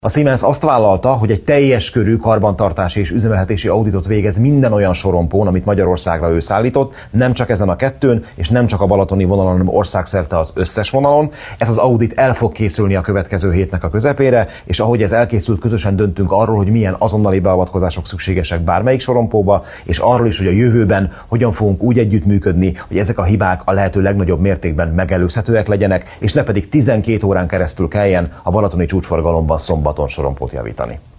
A Siemens azt vállalta, hogy egy teljes körű karbantartási és üzemeltetési auditot végez minden olyan sorompón, amit Magyarországra ő szállított, nem csak ezen a kettőn, és nem csak a balatoni vonalon, hanem országszerte az összes vonalon. Ez az audit el fog készülni a következő hétnek a közepére, és ahogy ez elkészült, közösen döntünk arról, hogy milyen azonnali beavatkozások szükségesek bármelyik sorompóba, és arról is, hogy a jövőben hogyan fogunk úgy együttműködni, hogy ezek a hibák a lehető legnagyobb mértékben megelőzhetőek legyenek, és ne pedig 12 órán keresztül kelljen a balatoni csúcsforgalomban szombaton sorompót javítani.